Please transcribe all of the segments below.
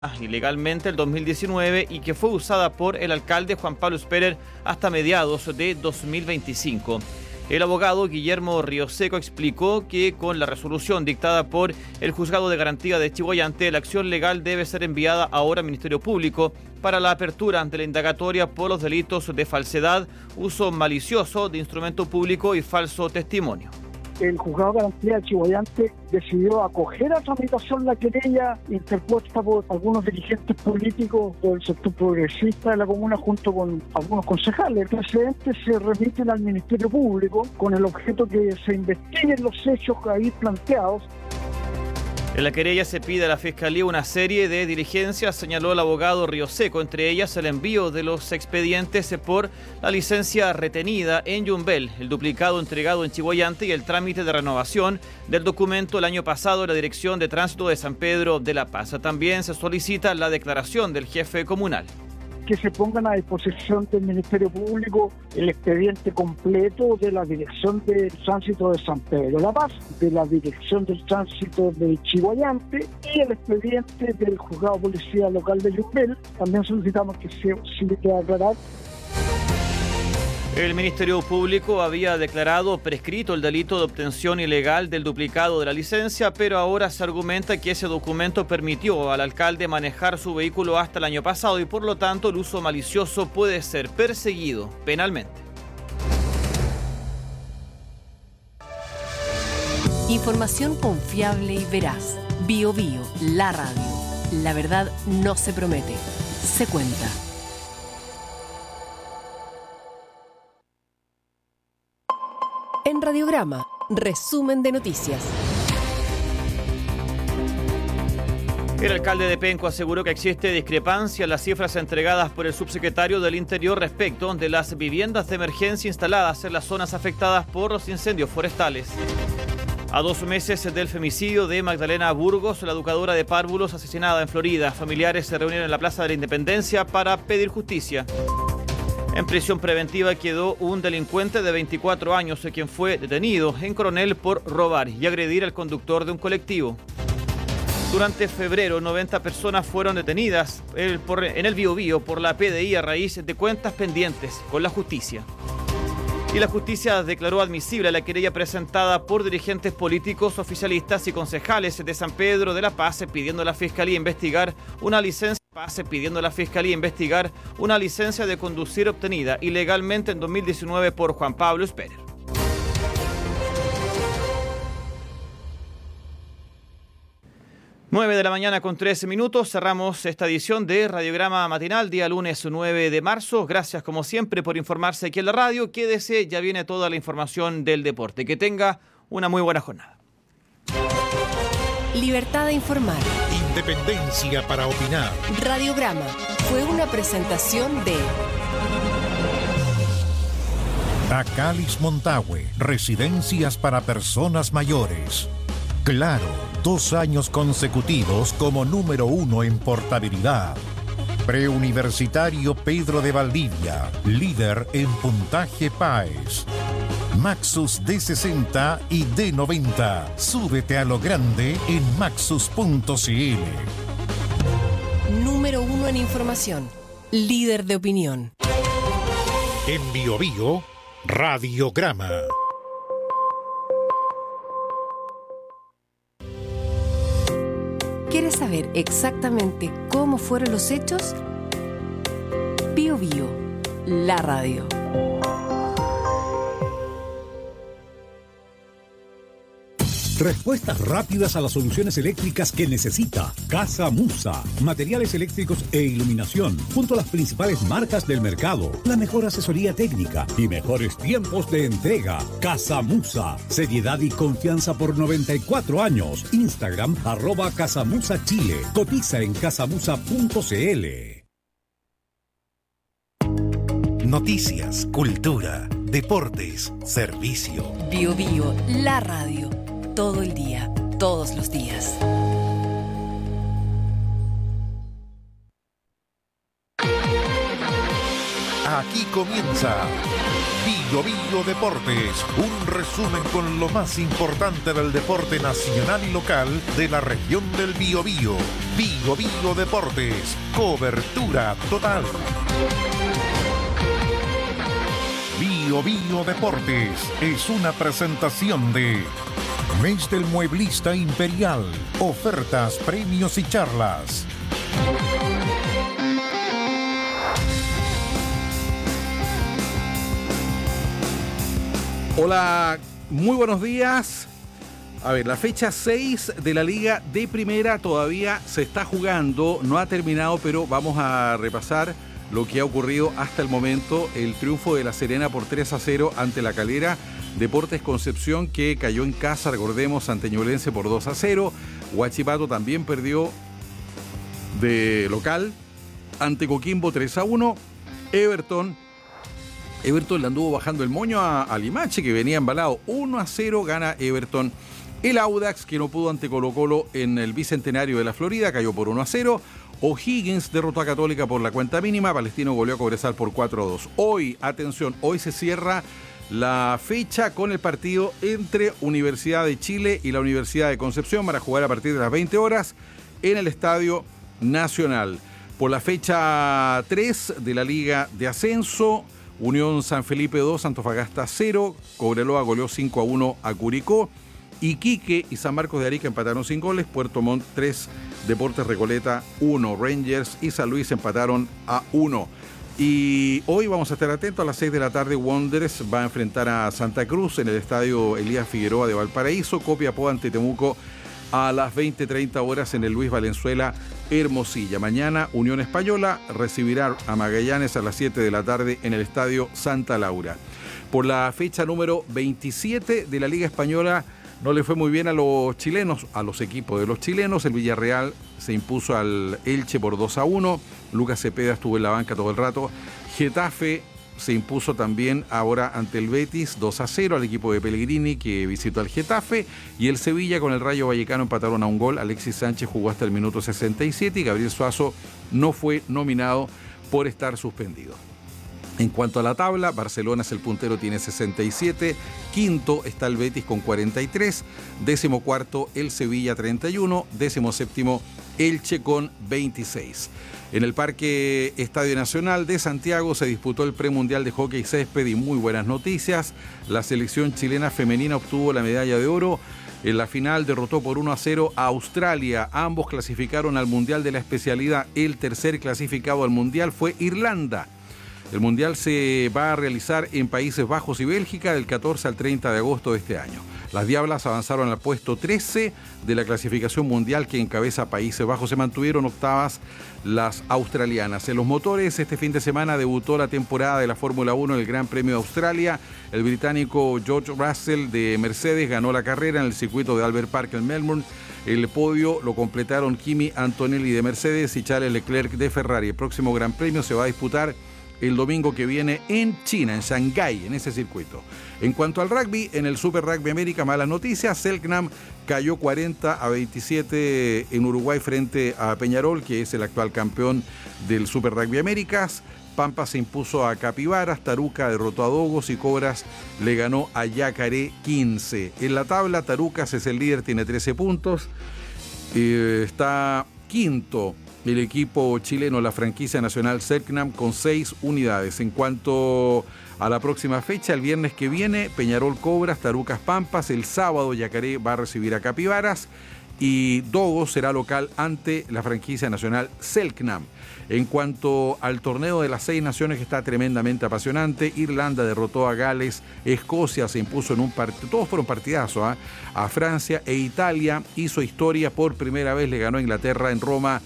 ilegalmente el 2019 y que fue usada por el alcalde Juan Pablo Sperer hasta mediados de 2025. El abogado Guillermo Rioseco explicó que con la resolución dictada por el Juzgado de Garantía de Chillhuayante, la acción legal debe ser enviada ahora al Ministerio Público para la apertura de la indagatoria por los delitos de falsedad, uso malicioso de instrumento público y falso testimonio. El Juzgado de Garantía de Chillhuayante decidió acoger a tramitación la querella interpuesta por algunos dirigentes políticos del sector progresista de la comuna junto con algunos concejales. El precedente se remiten al Ministerio Público con el objeto que se investiguen los hechos ahí planteados. En la querella se pide a la Fiscalía una serie de diligencias, señaló el abogado Rioseco, entre ellas el envío de los expedientes por la licencia retenida en Yumbel, el duplicado entregado en Chillhuayante y el trámite de renovación del documento el año pasado en la Dirección de Tránsito de San Pedro de la Paz. También se solicita la declaración del jefe comunal. Que se pongan a disposición del Ministerio Público el expediente completo de la Dirección de Tránsito de San Pedro de la Paz, de la Dirección del Tránsito de Chillhuayante y el expediente del Juzgado de Policía Local de Yumbel. También solicitamos que se facilite aclarar. El Ministerio Público había declarado prescrito el delito de obtención ilegal del duplicado de la licencia, pero ahora se argumenta que ese documento permitió al alcalde manejar su vehículo hasta el año pasado y por lo tanto el uso malicioso puede ser perseguido penalmente. Información confiable y veraz. BioBio, la radio. La verdad no se promete, se cuenta. En Radiograma, resumen de noticias. El alcalde de Penco aseguró que existe discrepancia en las cifras entregadas por el subsecretario del Interior respecto de las viviendas de emergencia instaladas en las zonas afectadas por los incendios forestales. A 2 meses del femicidio de Magdalena Burgos, la educadora de párvulos asesinada en Florida, familiares se reunieron en la Plaza de la Independencia para pedir justicia. En prisión preventiva quedó un delincuente de 24 años, quien fue detenido en Coronel por robar y agredir al conductor de un colectivo. Durante febrero, 90 personas fueron detenidas en el Biobío por la PDI a raíz de cuentas pendientes con la justicia. Y la justicia declaró admisible la querella presentada por dirigentes políticos, oficialistas y concejales de San Pedro de la Paz pidiendo a la Fiscalía investigar una licencia de conducir obtenida ilegalmente en 2019 por Juan Pablo Sperer. Nueve de la mañana con 13 minutos. Cerramos esta edición de Radiograma Matinal, día lunes 9 de marzo. Gracias, como siempre, por informarse aquí en la radio. Quédese, ya viene toda la información del deporte. Que tenga una muy buena jornada. Libertad de informar. Independencia para opinar. Radiograma fue una presentación de Acalis Montague, residencias para personas mayores. Claro, 2 años consecutivos como número 1 en portabilidad. Preuniversitario Pedro de Valdivia, líder en puntaje PAES. Maxus D60 y D90. Súbete a lo grande en maxus.cl. Número 1 en información. Líder de opinión. En BioBio, Radiograma. ¿Quieres saber exactamente cómo fueron los hechos? BioBio, la radio. Respuestas rápidas a las soluciones eléctricas que necesita. Casa Musa. Materiales eléctricos e iluminación. Junto a las principales marcas del mercado. La mejor asesoría técnica y mejores tiempos de entrega. Casa Musa. Seriedad y confianza por 94 años. Instagram @CasaMusaChile. Cotiza en casamusa.cl. Noticias, cultura, deportes, servicio. BioBio, la radio. Todo el día, todos los días. Aquí comienza BioBio Deportes, un resumen con lo más importante del deporte nacional y local de la región del Biobío. Bio Bio Deportes, cobertura total. Bio Bio Deportes es una presentación de Mes del Mueblista Imperial. Ofertas, premios y charlas. Hola, muy buenos días. A ver, la fecha 6 de la Liga de Primera todavía se está jugando, no ha terminado, pero vamos a repasar lo que ha ocurrido hasta el momento. El triunfo de La Serena por 3-0 ante La Calera. Deportes Concepción, que cayó en casa, recordemos, ante Ñublense por 2-0. Huachipato también perdió de local ante Coquimbo 3-1. Everton le anduvo bajando el moño a Limache, que venía embalado. 1-0 gana Everton. El Audax, que no pudo ante Colo-Colo en el Bicentenario de la Florida, cayó por 1-0. O'Higgins derrotó a Católica por la cuenta mínima. Palestino goleó a Cobresal por 4-2. Hoy, atención, hoy se cierra la fecha con el partido entre Universidad de Chile y la Universidad de Concepción para jugar a partir de las 20 horas en el Estadio Nacional. Por la fecha 3 de la Liga de Ascenso, Unión San Felipe 2, Antofagasta 0, Cobreloa goleó 5-1 a Curicó, Iquique y San Marcos de Arica empataron sin goles, Puerto Montt 3, Deportes Recoleta 1, Rangers y San Luis empataron a 1. Y hoy vamos a estar atentos a las 6 de la tarde. Wanderers va a enfrentar a Santa Cruz en el estadio Elías Figueroa de Valparaíso. Copiapó ante Temuco a las 20:30 horas en el Luis Valenzuela Hermosilla. Mañana Unión Española recibirá a Magallanes a las 7 de la tarde en el estadio Santa Laura. Por la fecha número 27 de la Liga Española, no le fue muy bien a los chilenos, a los equipos de los chilenos. El Villarreal se impuso al Elche por 2-1. Lucas Cepeda estuvo en la banca todo el rato. Getafe se impuso también ahora ante el Betis 2-0 al equipo de Pellegrini, que visitó al Getafe. Y el Sevilla con el Rayo Vallecano empataron a un gol. Alexis Sánchez jugó hasta el minuto 67 y Gabriel Suazo no fue nominado por estar suspendido. En cuanto a la tabla, Barcelona es el puntero, tiene 67, quinto está el Betis con 43, 14º el Sevilla 31, 17º Elche con 26. En el Parque Estadio Nacional de Santiago se disputó el premundial de hockey césped y muy buenas noticias. La selección chilena femenina obtuvo la medalla de oro. En la final derrotó por 1-0 a Australia. Ambos clasificaron al Mundial de la especialidad. El tercer clasificado al Mundial fue Irlanda. El Mundial se va a realizar en Países Bajos y Bélgica del 14 al 30 de agosto de este año. Las Diablas avanzaron al puesto 13 de la clasificación mundial que encabeza Países Bajos. Se mantuvieron octavas las australianas. En los motores, este fin de semana debutó la temporada de la Fórmula 1 en el Gran Premio de Australia. El británico George Russell de Mercedes ganó la carrera en el circuito de Albert Park en Melbourne. El podio lo completaron Kimi Antonelli de Mercedes y Charles Leclerc de Ferrari. El próximo Gran Premio se va a disputar el domingo que viene en China, en Shanghái, en ese circuito. En cuanto al rugby, en el Super Rugby América, malas noticias. Selknam cayó 40-27 en Uruguay frente a Peñarol, que es el actual campeón del Super Rugby Américas. Pampa se impuso a Capibaras, Taruca derrotó a Dogos y Cobras le ganó a Yacaré 15. En la tabla, Tarucas es el líder, tiene 13 puntos. Está quinto el equipo chileno, la franquicia nacional Selknam, con 6 unidades. En cuanto a la próxima fecha, el viernes que viene, Peñarol Cobras, Tarucas Pampas. El sábado, Yacaré va a recibir a Capibaras y Dogos será local ante la franquicia nacional Selknam. En cuanto al torneo de las 6 naciones, que está tremendamente apasionante, Irlanda derrotó a Gales, Escocia se impuso en un partido, todos fueron partidazos, a Francia, e Italia hizo historia por primera vez, le ganó a Inglaterra en Roma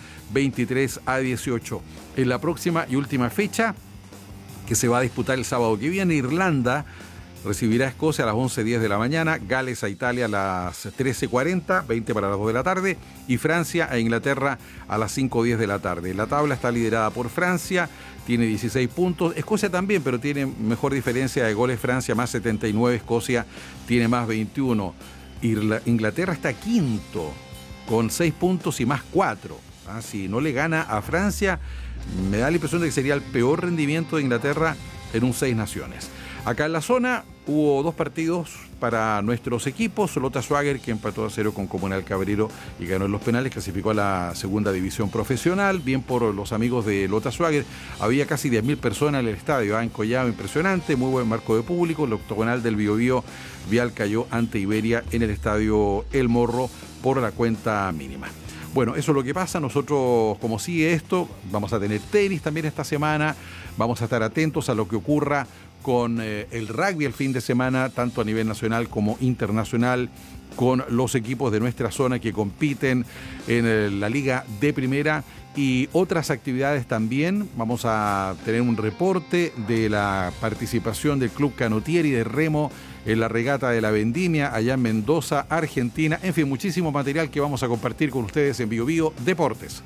23-18. En la próxima y última fecha, que se va a disputar el sábado que viene, Irlanda recibirá a Escocia a las 11:10 de la mañana, Gales a Italia a las 13:40, 20 para las 2 de la tarde, y Francia a Inglaterra a las 5:10 de la tarde. La tabla está liderada por Francia, tiene 16 puntos, Escocia también, pero tiene mejor diferencia de goles. Francia más 79, Escocia tiene más 21. Inglaterra está quinto con 6 puntos y más 4. Si no le gana a Francia, me da la impresión de que sería el peor rendimiento de Inglaterra en un 6 naciones. Acá en la zona, hubo 2 partidos para nuestros equipos. Lota Schwager, que empató a 0 con Comunal Cabrero y ganó en los penales, clasificó a la segunda división profesional. Bien por los amigos de Lota Schwager. Había casi 10.000 personas en el estadio, en Collado, impresionante, muy buen marco de público. El octogonal del Biobío Vial cayó ante Iberia en el estadio El Morro por la cuenta mínima. Bueno, eso es lo que pasa. Nosotros, como sigue esto, vamos a tener tenis también esta semana. Vamos a estar atentos a lo que ocurra con el rugby el fin de semana, tanto a nivel nacional como internacional, con los equipos de nuestra zona que compiten en la Liga de Primera y otras actividades también. Vamos a tener un reporte de la participación del Club Canottieri de Remo en la regata de la Vendimia allá en Mendoza, Argentina. En fin, muchísimo material que vamos a compartir con ustedes en Biobío Deportes.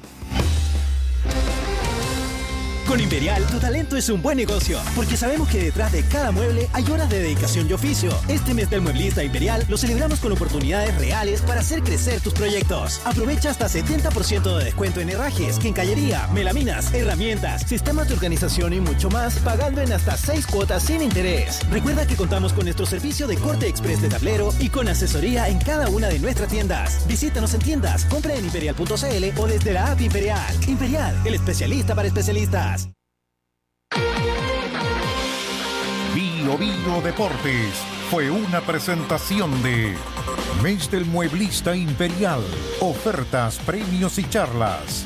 Con Imperial, tu talento es un buen negocio, porque sabemos que detrás de cada mueble hay horas de dedicación y oficio. Este mes del mueblista Imperial lo celebramos con oportunidades reales para hacer crecer tus proyectos. Aprovecha hasta 70% de descuento en herrajes, quincallería, melaminas, herramientas, sistemas de organización y mucho más, pagando en hasta 6 cuotas sin interés. Recuerda que contamos con nuestro servicio de corte express de tablero y con asesoría en cada una de nuestras tiendas. Visítanos en tiendas, compra en imperial.cl o desde la app Imperial. Imperial, el especialista para especialistas. Biobío Deportes fue una presentación de Mes del Mueblista Imperial. Ofertas, premios y charlas.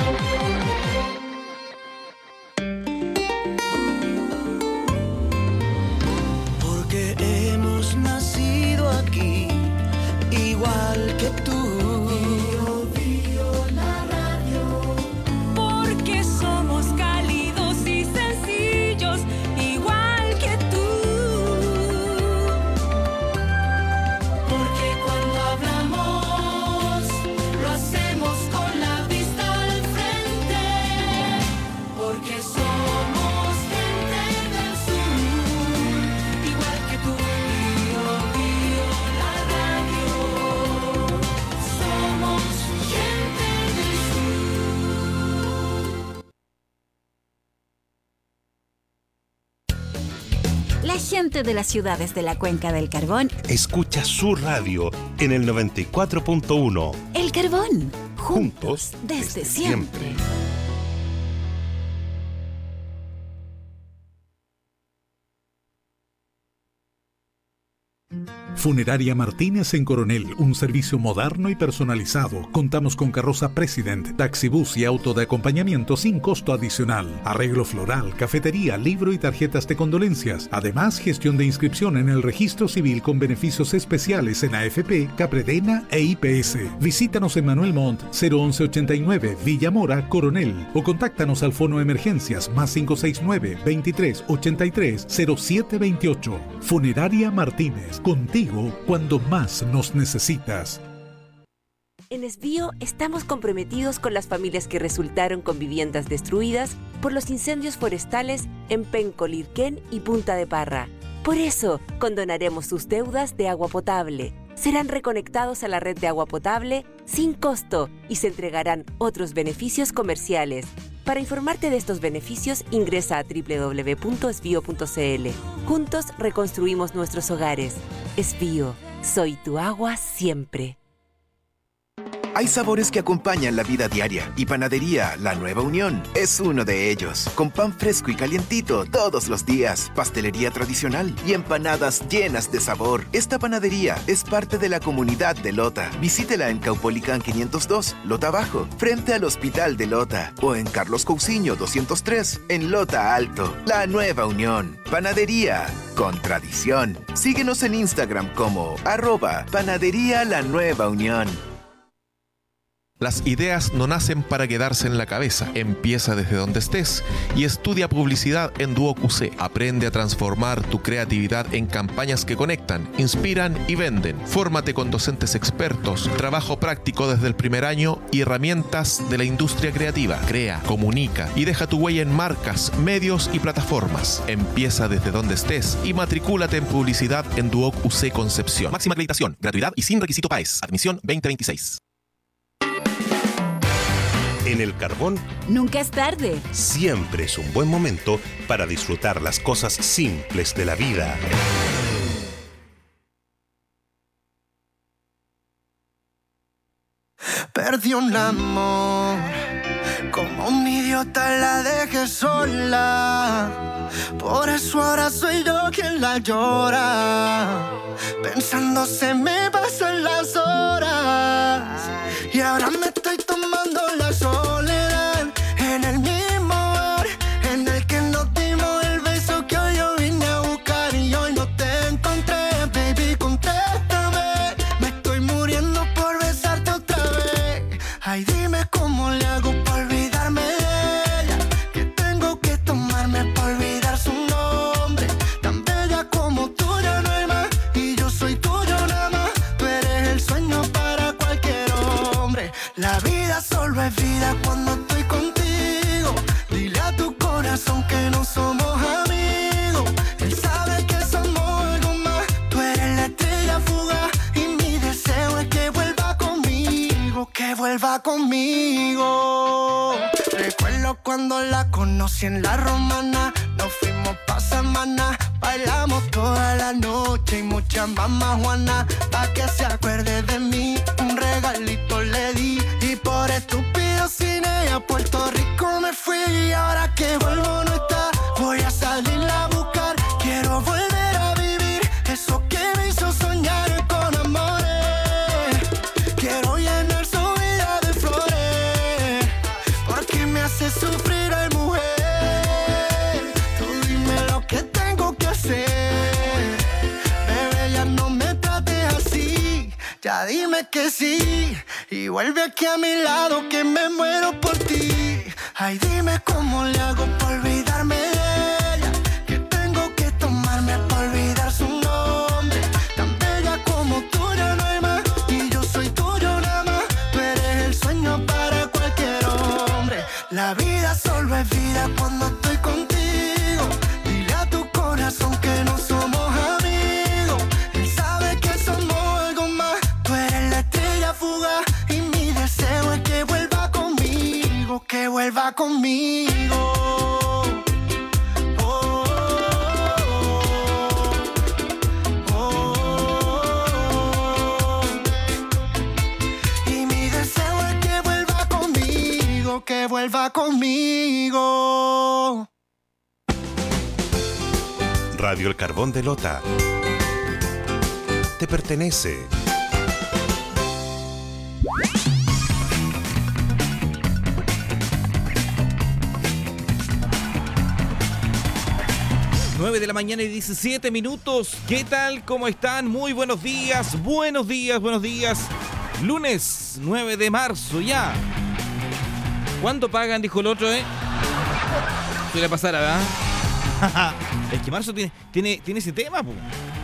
Porque hemos nacido aquí, igual que tú. Gente de las ciudades de la Cuenca del Carbón escucha su radio en el 94.1. El Carbón, juntos desde siempre. Funeraria Martínez en Coronel, un servicio moderno y personalizado. Contamos con carroza President, taxibús y auto de acompañamiento sin costo adicional. Arreglo floral, cafetería, libro y tarjetas de condolencias. Además, gestión de inscripción en el registro civil con beneficios especiales en AFP, Capredena e IPS. Visítanos en Manuel Montt, 01189, Villa Mora, Coronel. O contáctanos al fono emergencias más 569 23 83 0728. Funeraria Martínez, contigo cuando más nos necesitas. En Esbío estamos comprometidos con las familias que resultaron con viviendas destruidas por los incendios forestales en Penco, Lirquén y Punta de Parra. Por eso, condonaremos sus deudas de agua potable. Serán reconectados a la red de agua potable sin costo y se entregarán otros beneficios comerciales. Para informarte de estos beneficios, ingresa a www.esbio.cl. Juntos reconstruimos nuestros hogares. Esbío, soy tu agua siempre. Hay sabores que acompañan la vida diaria y Panadería La Nueva Unión es uno de ellos. Con pan fresco y calientito todos los días, pastelería tradicional y empanadas llenas de sabor. Esta panadería es parte de la comunidad de Lota. Visítela en Caupolicán 502, Lota Bajo, frente al Hospital de Lota, o en Carlos Cousiño 203, en Lota Alto. La Nueva Unión, panadería con tradición. Síguenos en Instagram como @Panadería La Nueva Unión. Las ideas no nacen para quedarse en la cabeza. Empieza desde donde estés y estudia publicidad en Duo QC. Aprende a transformar tu creatividad en campañas que conectan, inspiran y venden. Fórmate con docentes expertos, trabajo práctico desde el primer año y herramientas de la industria creativa. Crea, comunica y deja tu huella en marcas, medios y plataformas. Empieza desde donde estés y matricúlate en publicidad en Duo QC Concepción. Máxima acreditación, gratuidad y sin requisito PAES. Admisión 2026. En el Carbón, nunca es tarde. Siempre es un buen momento para disfrutar las cosas simples de la vida. un amor. Como un idiota la dejé sola. Por eso ahora soy yo quien la llora. Pensando se me pasan las horas. Y ahora me estoy tomando la soledad. En el mismo bar en el que nos dimos el beso que hoy yo vine a buscar. Y hoy no te encontré, baby, contéstame. Me estoy muriendo por besarte otra vez. Ay, dime cómo le hago para olvidarme de ella. Que tengo que tomarme para olvidar su nombre. Tan bella como tú ya no hay más. Y yo soy tuyo nada más. Tú eres el sueño para cualquier hombre. La vida solo es vida cuando estoy contigo. Dile a tu corazón que no somos amigos. Él sabe que somos algo más. Tú eres la estrella fugaz. Y mi deseo es que vuelva conmigo. Que vuelva conmigo. Recuerdo cuando la conocí en la Romana. Nos fuimos pa' semana. Bailamos toda la noche y muchas mamás Juana. Pa' que se acuerde de mí, un regalito le di. Y por estúpido sin ella a Puerto Rico me fui. Y ahora que vuelvo no está. Voy a salirla a buscar. Quiero volver a vivir eso que me hizo soñar con amores. Quiero llenar su vida de flores. Porque me hace sufrir, ay mujer. Tú dime lo que tengo que hacer. Bebé, ya no me trates así. Ya dime que sí. Y vuelve aquí a mi lado que me muero por ti. Ay, dime cómo le hago para olvidarme de ella. Que tengo que tomarme para olvidar su nombre. Tan bella como tú ya no hay más. Y yo soy tuyo nada más. Tú eres el sueño para cualquier hombre. La vida solo es vida cuando estoy contigo. Dile a tu corazón que no somos amigos. Él sabe que somos algo más. Tú eres la estrella fugaz. Y mi deseo es que vuelva conmigo. Que vuelva conmigo. Y mi deseo es que vuelva conmigo. Que vuelva conmigo. Radio El Carbón de Lota. Te pertenece. Nueve de la mañana y 17 minutos. ¿Qué tal? ¿Cómo están? Muy buenos días. Buenos días, buenos días. Lunes 9 de marzo ya. ¿Cuándo pagan? Dijo el otro, Suele pasar, ¿verdad? Es que marzo tiene ese tema, po.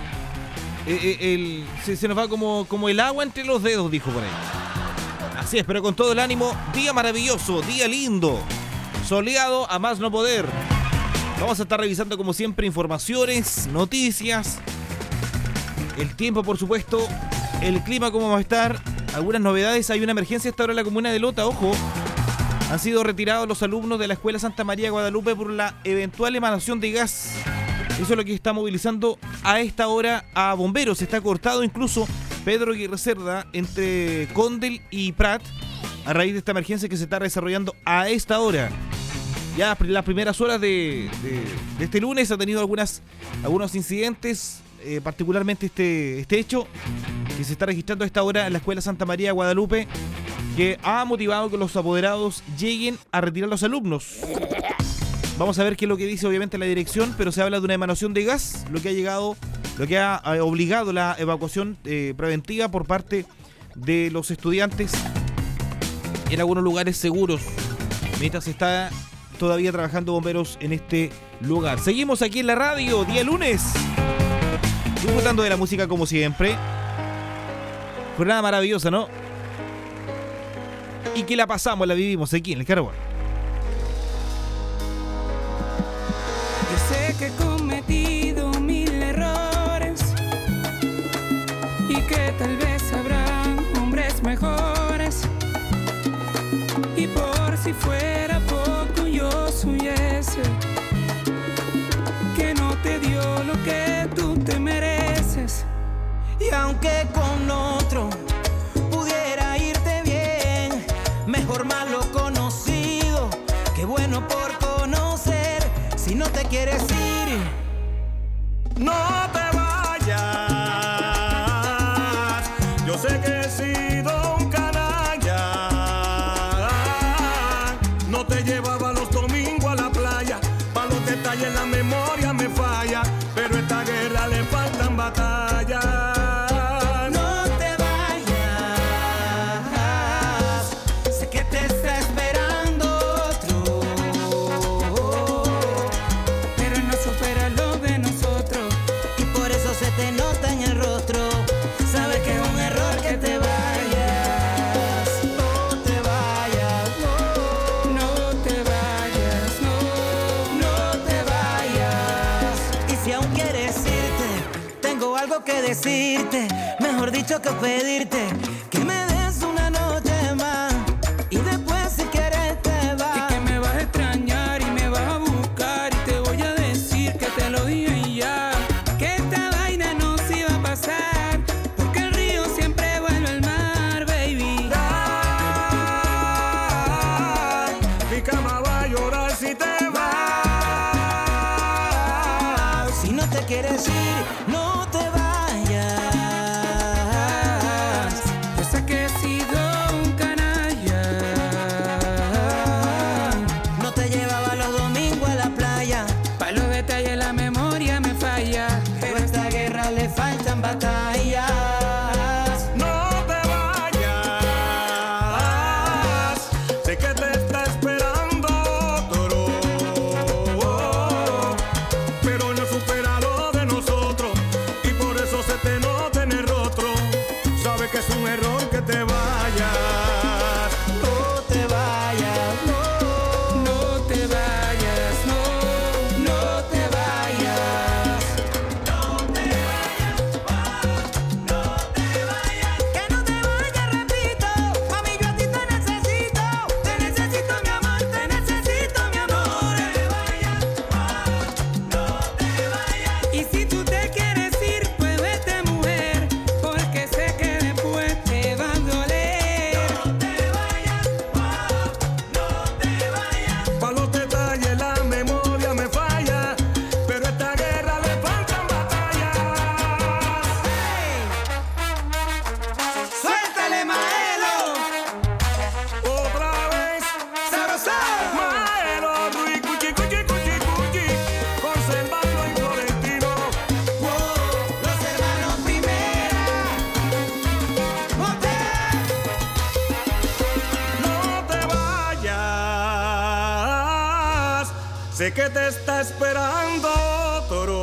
Se nos va como el agua entre los dedos, dijo por ahí. Así es, pero con todo el ánimo. Día maravilloso, día lindo. Soleado a más no poder. Vamos a estar revisando como siempre informaciones, noticias, el tiempo por supuesto, el clima cómo va a estar, algunas novedades. Hay una emergencia esta hora en la comuna de Lota, ojo. Han sido retirados los alumnos de la Escuela Santa María de Guadalupe por la eventual emanación de gas. Eso es lo que está movilizando a esta hora a bomberos. Está cortado incluso Pedro Aguirre Cerda entre Condel y Prat a raíz de esta emergencia que se está desarrollando a esta hora. Ya las primeras horas de este lunes ha tenido algunos incidentes, particularmente este hecho que se está registrando a esta hora en la Escuela Santa María de Guadalupe, que ha motivado que los apoderados lleguen a retirar a los alumnos. Vamos a ver qué es lo que dice obviamente la dirección, pero se habla de una emanación de gas, lo que ha obligado la evacuación preventiva por parte de los estudiantes en algunos lugares seguros, mientras está todavía trabajando bomberos en este lugar. Seguimos aquí en la radio, día lunes, disfrutando de la música como siempre. Jornada maravillosa, ¿no? Y que la pasamos, la vivimos aquí en el Carbón. Yo sé que he cometido 1000 errores y que tal vez habrán hombres mejores. Y por si fuera poco yo soy ese que no te dio lo que tú te mereces. Y aunque con otro pudiera irte bien, bueno por conocer. Si no te quieres ir, no te vayas. Yo sé que he sido un canalla. No te llevaba los domingos a la playa. Pa' los detalles la memoria me falla. Pero a esta guerra le faltan batallas. no te vayas. Sé que te está esperando otro, pero no supera lo de nosotros. y por eso se te nota en el rostro. Sabes que es un error que te vayas. No te vayas, No te vayas, no te vayas. Y si aún quieres irte, tengo algo que decirte. Mejor dicho que pedirte que me des una noche más. Y después si quieres te vas. y que me vas a extrañar y me vas a buscar y te voy a decir que te lo dije y ya, que esta vaina no se iba a pasar, porque el río siempre vuelve al mar, baby. Mi cama va a llorar si te vas. Si no te quieres ir, no te vayas. Yo sé que he sido un canalla, No te llevaba los domingos a la playa. pa' los detalles la memoria me falla, Pero a esta guerra le faltan batallas. No te vayas. Sé que te está esperando otro, pero no supera lo de nosotros. Y por eso se te nota en el rostro. Sabes que es un error que te vayas. No te vayas, no te vayas, no te vayas. Que no te vayas, repito. Mami, yo a ti te necesito. Te necesito, mi amor, te necesito, mi amor. y si tú te quieres ir, pues vete, mujer, porque sé que después te va a doler. Pa' los detalles la memoria me falla, pero a esta guerra le faltan batallas. Suéltale, Maelo. Otra vez, Sabrosón. Maelo, Ruiz, cuchi, cuchi, cuchi, cuchi, Conservando y Florentino. Los hermanos Primera. No te vayas, sé que te está esperando otro,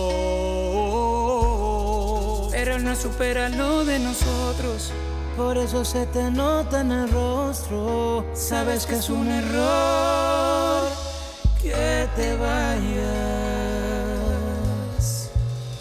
Pero no supera lo de nosotros. Por eso se te nota en el rostro. Sabes que es un error que te vayas.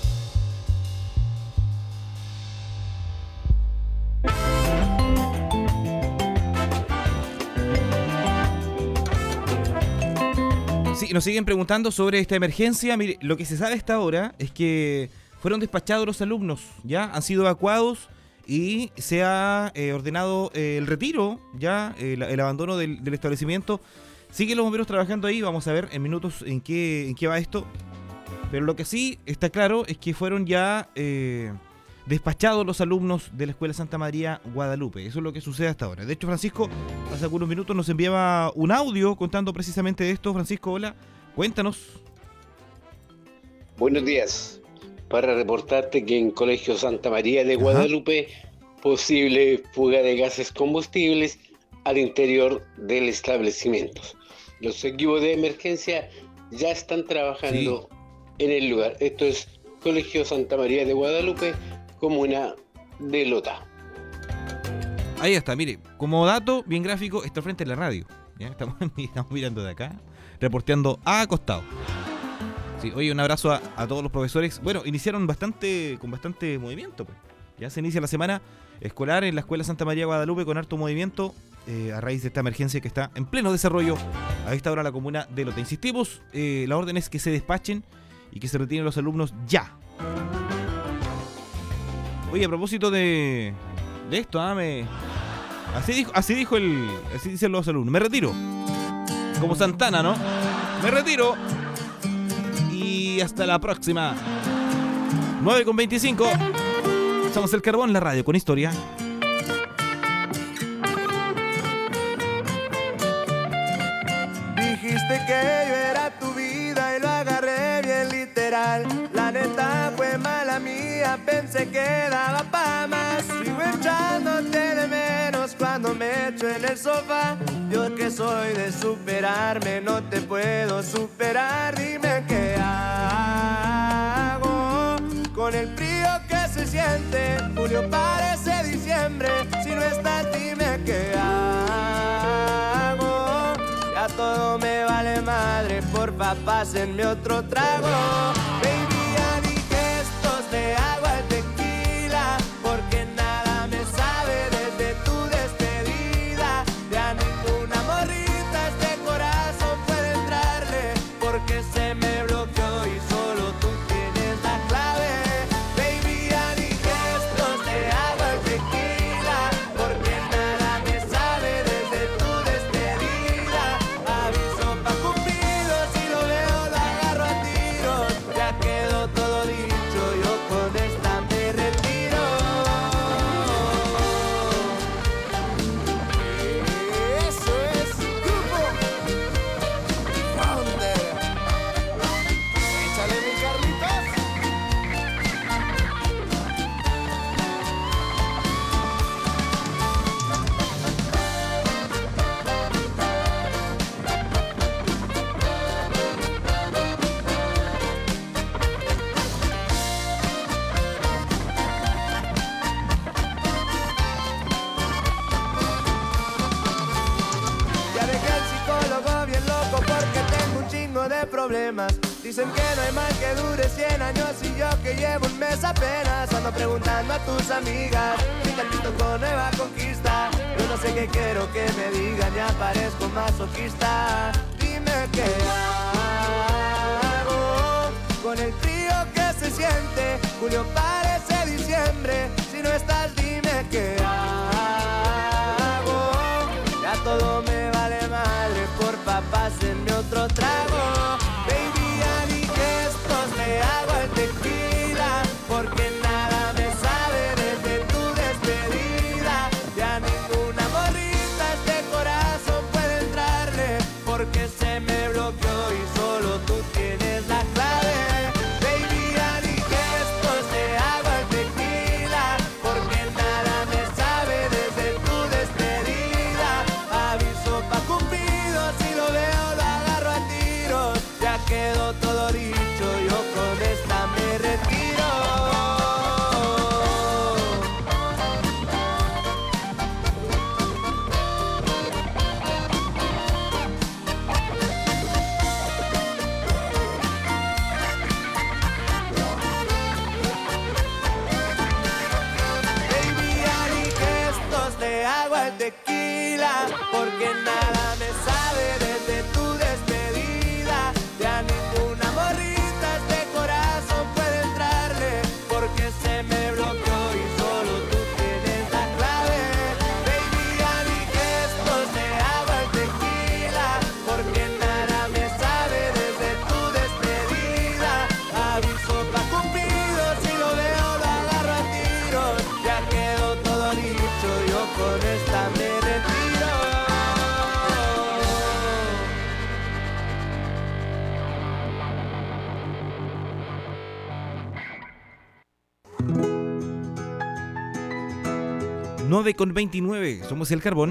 Sí, nos siguen preguntando sobre esta emergencia. Mire, lo que se sabe hasta ahora es que fueron despachados los alumnos, ya han sido evacuados y se ha ordenado el retiro, ya el abandono del establecimiento. Siguen los bomberos trabajando ahí, vamos a ver en minutos en qué va esto. Pero lo que sí está claro es que fueron ya despachados los alumnos de la Escuela Santa María Guadalupe. Eso es lo que sucede hasta ahora. De hecho, Francisco, hace algunos minutos nos enviaba un audio contando precisamente de esto. Francisco, hola, cuéntanos. Buenos días. Para reportarte que en Colegio Santa María de Guadalupe, posible fuga de gases combustibles al interior del establecimiento. Los equipos de emergencia ya están trabajando en el lugar. Esto es Colegio Santa María de Guadalupe, comuna de Lota. Ahí está, mire, como dato bien gráfico, está frente a la radio. ¿Ya? Estamos mirando de acá, reporteando acostado. Sí, oye, un abrazo a todos los profesores. Bueno, iniciaron con bastante movimiento, pues. Ya se inicia la semana escolar en la Escuela Santa María Guadalupe con harto movimiento a raíz de esta emergencia que está en pleno desarrollo a esta hora en la comuna de Lota. Insistimos, la orden es que se despachen y que se retiren los alumnos ya. Oye, a propósito de esto, así dicen los alumnos. Me retiro. Como Santana, ¿no? Me retiro. Y hasta la próxima. 9:25. Somos El Carbón, la radio con historia. Dijiste que yo era tu vida y lo agarré bien literal. La neta fue mala mía, pensé que daba pa' más. Sigo echándote de menos cuando me echo en el sofá. Yo que soy de superarme, no te puedo superar. Dime qué hago con el frío que se siente. Julio parece diciembre, si no estás dime qué hago. Ya todo me vale madre, porfa pásenme otro trago. Baby, ya di gestos de agua al tequila, porque nada me sabe desde tu despedida. Ya ninguna morrita este corazón puede entrarle, porque se me bloqueó y solo tú tienes la clave. Baby, ya di gestos de agua al tequila, porque nada me sabe desde tu despedida. Aviso pa' cumplido, si lo veo lo agarro a tiros. Ya quedó todo dicho, yo con esta me retiro. Eso es Grupo Founder. Échale mi Carlitos. Ya dejé al psicólogo bien loco porque tengo un chingo de problemas. Dicen que no hay mal que dure 100 años y yo que llevo un mes apenas. Ando preguntando a tus amigas si tantito con nueva conquista. Yo no sé qué quiero que me digan, ya parezco masoquista. Dime qué hago con el frío que se siente. Julio parece diciembre, si no estás dime qué hago. Ya todo me vale madre, porfa pásenme otro trago. Baby, ya di gestos de agua al tequila, porque nada me sabe desde tu despedida. Ya ninguna morrita este corazón puede entrarle, porque se me bloqueó y solo tú tienes la clave. Baby, ya di gestos de agua al tequila, porque nada me sabe desde tu despedida. Aviso pa' cumplido, si lo veo lo agarro a tiros. Ya quedó todo dicho, yo con esta me retiro. Baby, ya di gestos de agua al tequila, porque nada me sabe desde tu despedida. Ya ninguna morrita este corazón puede entrarle, porque se me bloqueó y solo tú tienes la clave. Baby, ya di gestos de agua al tequila, porque nada me sabe desde tu despedida. Aviso pa' cumplido, si lo veo lo agarro a tiros. Ya quedó todo dicho, yo con esta me retiro. Nueve con 29. Somos El Carbón.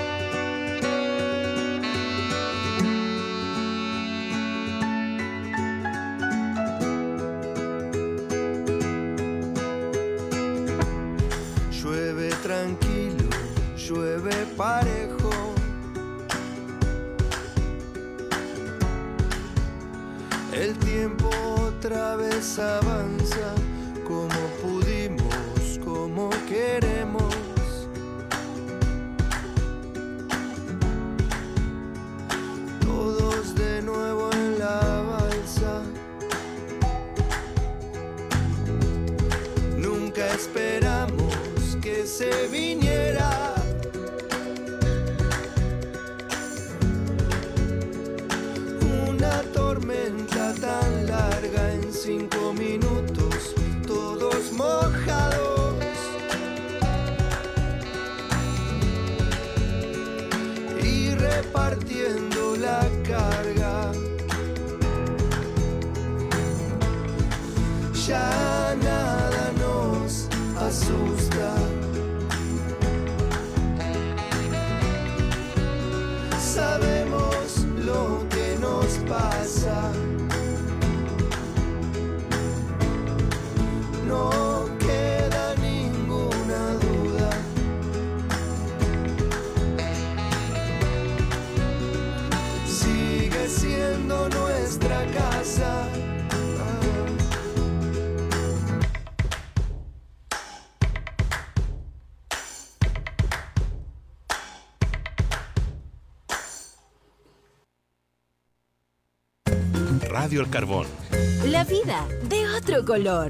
Llueve tranquilo, llueve parejo. El tiempo otra vez avanza, como pudimos, como queremos. Todos de nuevo en la balsa. Nunca esperamos que se viniera. cinta tan larga en 5 minutos, todos mojados. Y repartiendo la carga. Ya nada nos asusta. Sabemos lo que nos pasa. No queda ninguna duda. Sigue siendo nuestra casa. Radio El Carbón. La vida de otro color.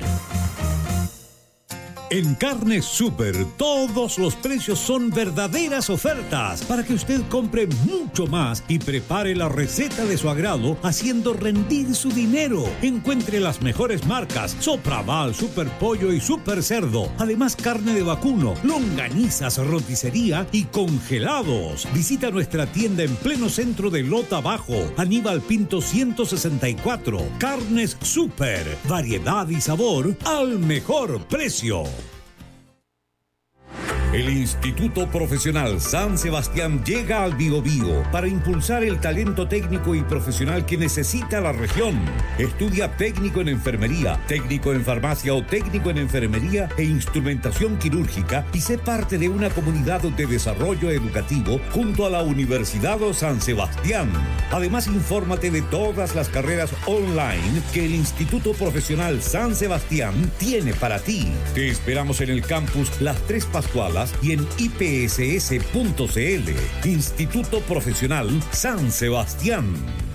En Carnes Super, todos los precios son verdaderas ofertas para que usted compre mucho más y prepare la receta de su agrado haciendo rendir su dinero. Encuentre las mejores marcas: Sopraval, Super Pollo y Super Cerdo. Además, carne de vacuno, longanizas, roticería y congelados. Visita nuestra tienda en pleno centro de Lota Bajo, Aníbal Pinto 164. Carnes Super, variedad y sabor al mejor precio. El Instituto Profesional San Sebastián llega al Biobío para impulsar el talento técnico y profesional que necesita la región. Estudia técnico en enfermería, técnico en farmacia o técnico en enfermería e instrumentación quirúrgica y sé parte de una comunidad de desarrollo educativo junto a la Universidad San Sebastián. Además, infórmate de todas las carreras online que el Instituto Profesional San Sebastián tiene para ti. Te esperamos en el campus Las Tres Pascualas y en ipss.cl. Instituto Profesional San Sebastián.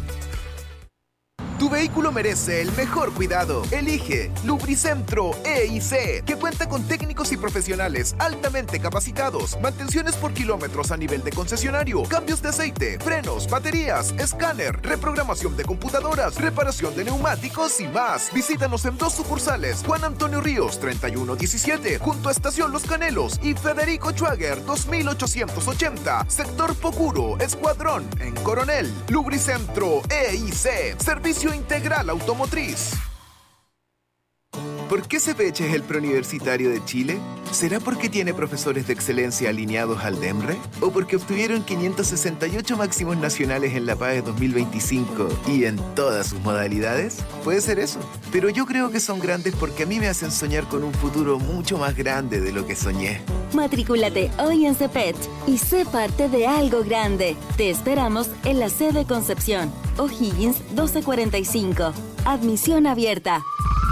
Tu vehículo merece el mejor cuidado. Elige Lubricentro E&C, que cuenta con técnicos y profesionales altamente capacitados, mantenciones por kilómetros a nivel de concesionario, cambios de aceite, frenos, baterías, escáner, reprogramación de computadoras, reparación de neumáticos y más. Visítanos en 2 sucursales: Juan Antonio Ríos 3117, junto a Estación Los Canelos, y Federico Schwager 2880, sector Pocuro, Escuadrón, en Coronel. Lubricentro E&C, servicio integral automotriz. ¿Por qué CEPECH es el preuniversitario de Chile? ¿Será porque tiene profesores de excelencia alineados al DEMRE? ¿O porque obtuvieron 568 máximos nacionales en la PAE 2025 y en todas sus modalidades? Puede ser eso, pero yo creo que son grandes porque a mí me hacen soñar con un futuro mucho más grande de lo que soñé. Matrículate hoy en CEPECH y sé parte de algo grande. Te esperamos en la sede Concepción, O'Higgins 1245. Admisión abierta.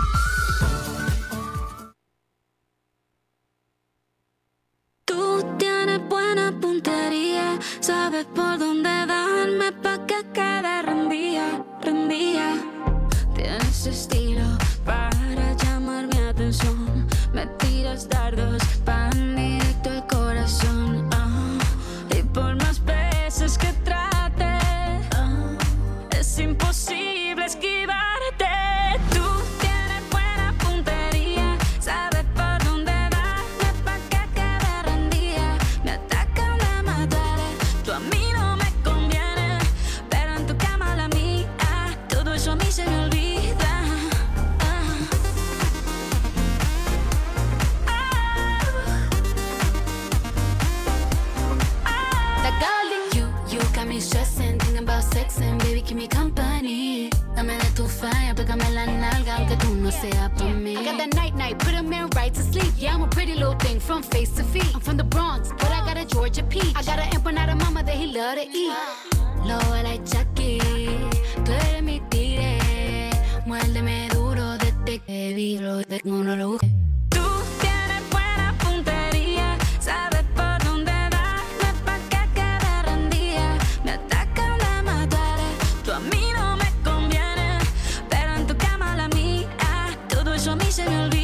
Tú tienes buena puntería, sabes por dónde darme pa' que quede rendía. Tienes estilo para llamar mi atención, me tiras dardos pan directo al corazón. Y por más veces que trate, es imposible esquivarte. Tú tienes buena puntería, sabes por dónde darme pa' que quede rendida. Me atacan, me mataré, tú a mí no me conviene, pero en tu cama la mía, todo eso a mí se me olvida. Stressing, thinking about sex and baby, keep me company. Dame de tu fire, pégame la nalga, aunque tú no seas por mí. I got that night, put a man right to sleep. Yeah, I'm a pretty little thing from face to feet. I'm from the Bronx, but I got a Georgia peach. I got an empanada mama that he love to eat. Low like Chucky, tú eres mi tigre. Muérdeme duro desde que vi lo de uno lo busque. Tú tienes buena puntería, sabes por dónde darme pa' que quede rendida. Me atacan, me mataré, tú a mí no me conviene, pero en tu cama la mía, todo eso a mí se me olvida.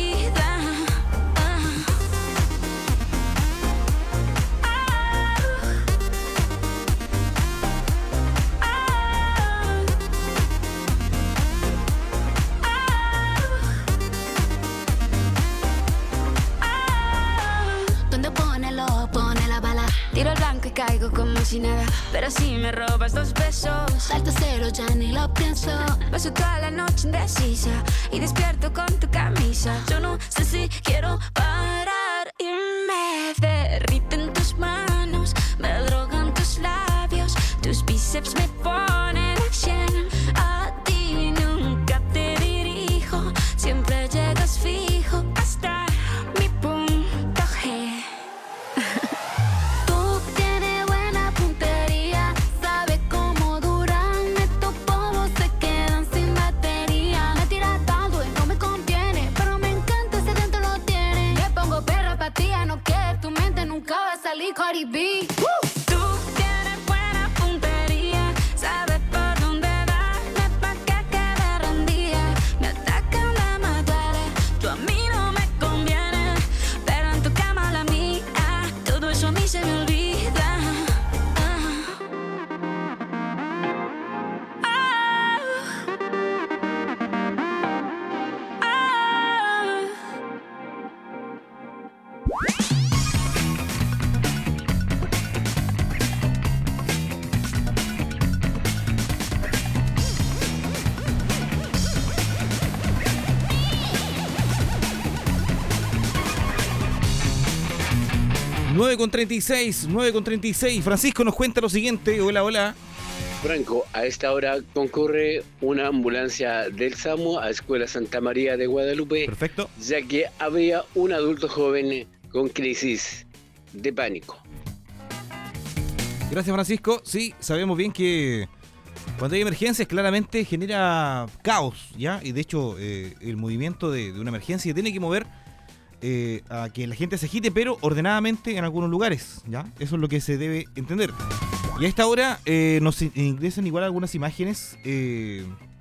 si nada, pero si me robas 2 besos, salto cero, ya ni lo pienso. Paso toda la noche indecisa y despierto con tu camisa. Yo no sé si quiero parar y me derriten tus manos, me drogan tus labios, tus bíceps me ponen a 100. A ti nunca te dirijo, siempre llegas fijo hasta mi punto G. Tú tienes buena puntería, sabes cómo duran estos polvos, se quedan sin batería. Me tiras tanto y no me conviene, pero me encanta ese dentro lo tiene. Le pongo perra pa' ti, no que tu mente nunca va a salir Cardi B. Tú tienes buena puntería, sabes por dónde darme pa' que quede rendida. Me atacan, la más duele, tú a mí no me conviene, pero en tu cama la mía, todo eso a mí se me olvida. Con 9:36. Francisco nos cuenta lo siguiente. Hola. Franco, a esta hora concurre una ambulancia del SAMU a Escuela Santa María de Guadalupe. Perfecto. Ya que había un adulto joven con crisis de pánico. Gracias, Francisco. Sí, sabemos bien que cuando hay emergencias claramente genera caos, ¿ya? Y de hecho el movimiento de una emergencia tiene que mover a que la gente se agite, pero ordenadamente en algunos lugares, ¿ya? Eso es lo que se debe entender. Y a esta hora nos ingresan igual algunas imágenes y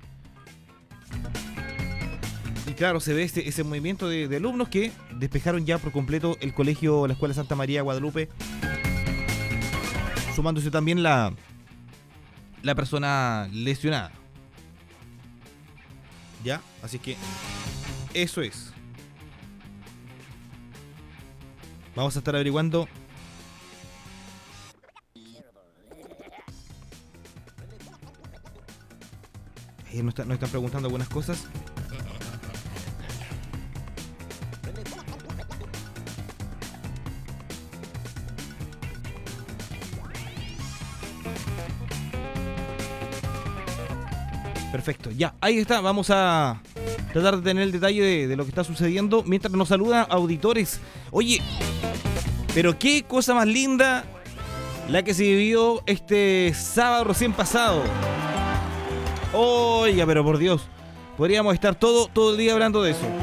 claro, se ve ese movimiento de alumnos que despejaron ya por completo el colegio, la Escuela Santa María de Guadalupe, sumándose también la persona lesionada, ¿ya? Así que eso es. Vamos a estar averiguando nos están preguntando algunas cosas. Perfecto, ya, ahí está. Vamos a tratar de tener el detalle de lo que está sucediendo mientras nos saludan auditores. Oye, pero qué cosa más linda la que se vivió este sábado recién pasado. Oiga, pero por Dios, podríamos estar todo el día hablando de eso.